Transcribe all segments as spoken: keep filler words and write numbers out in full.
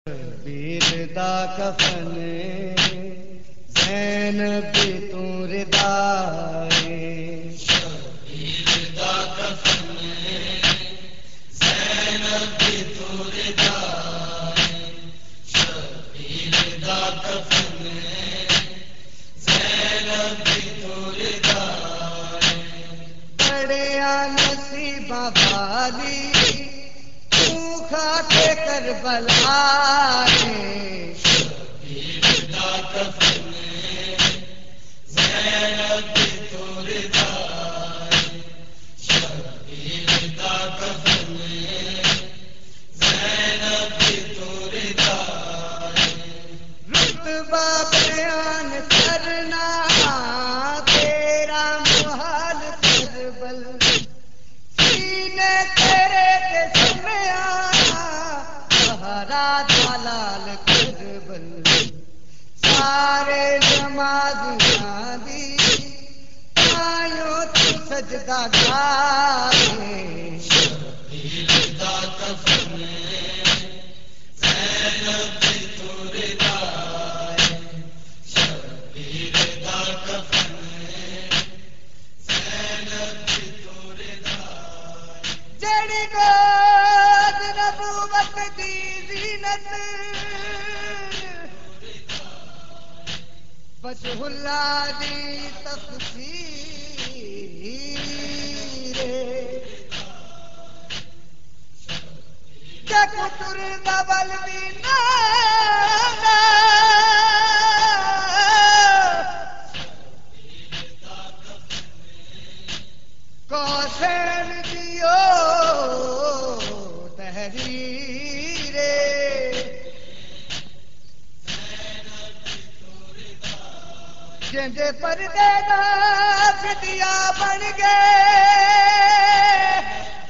شبیر دا کفن زینب تو ردائے، شبیر دا کفن زینب تو ردائے، شبیر دا کفن زینب تو ردائے، بڑیا نصیبہ والی کھاتے کربلا ہے، شبیر دا کفن زینب تو ردائے، شبیر دا کفن زینب تو ردائے، رتبہ بیان کرنا تیرا محال کربل، سینے تیرے کے سمیا دلال کربل، سارے نمازیاں دی آیوں تو سجدہ گارے، شبیر دا کفن زینب تو ردائے، شبیر دا کفن زینب تو ردائے، جڑی گود نبوت دی زینت وجہ اللہ دی تفسیر، کہ کتر دبل بھی نانا کوسین دیو تحریر، جندے پردے دا فدیہ بن گئے،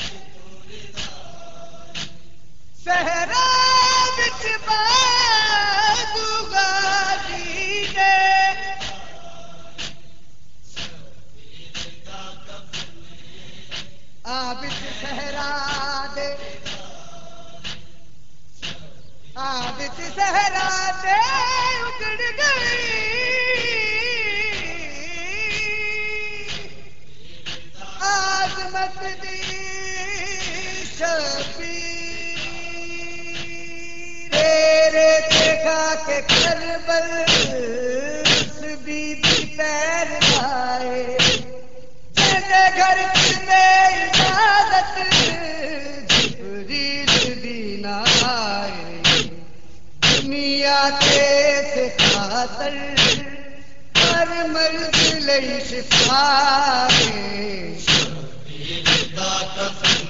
صحرا وچ بازو غازی دے، آبت صحرا دے، آبت صحرا دے اجڑ گئی، عظمت دی شبیر، رے دیکھا کہ کربل بی بی پیر لائے، جیسے گھر میں اجازت جبریل بھی نہ آئے، دنیا کے سے خاطر ہر مرض لئی شفا ہے، شبیر دا کفن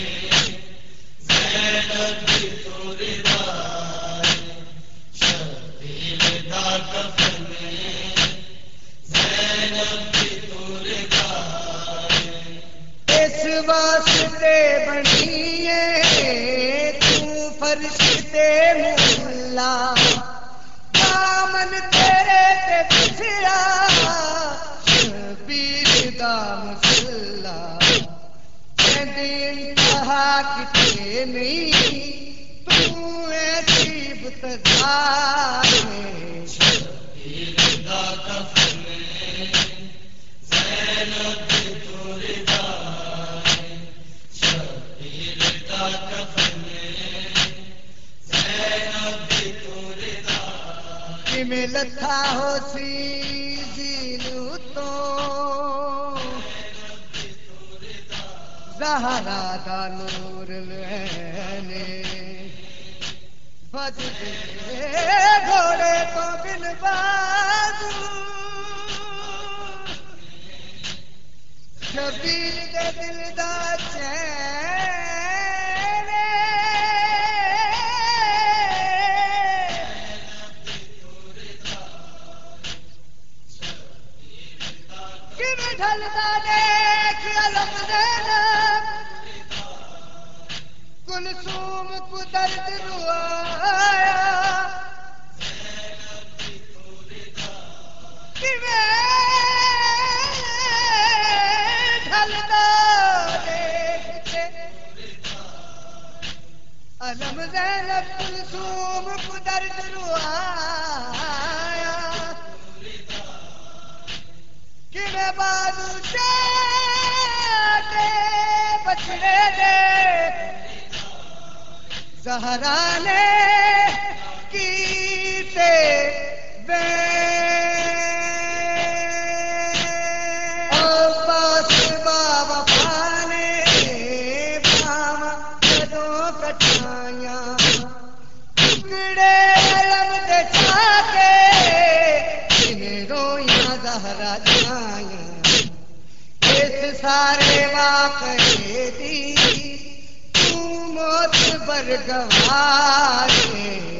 زینب تو ردائے، شبیر دا کفن زینب تو ردائے، اس واسطے بنی ہے تو فرشتے مولا، دامن تیرے تے بچھیا شبیر دا مسلح، کہندی انتہا کتے نہیں تو ایسی ابتدا ہے، شبیر دا کفن زینب تو ردائے، شبیر دا کفن زینب تو ردائے، میں لتھا ہو سی جینو تو زہرا دا نور لینے، بج گئے گھوڑے تو بن بازو، شبیر دے دل دا چین، کیویں ڈھلدا دیکھ علم زینب، کلثوم کو درد روایا، کیویں ڈھلدا دیکھ درد روایا کہ میں بازو سے بچڑے دے زہرا نے کیتے بے عباس بابا پانے بھاما جدوں کٹھائیاں ٹکڑے علم دے چھاکے انہیں رویاں زہرا جائیاں اس سارے واقعے دی موت برگوار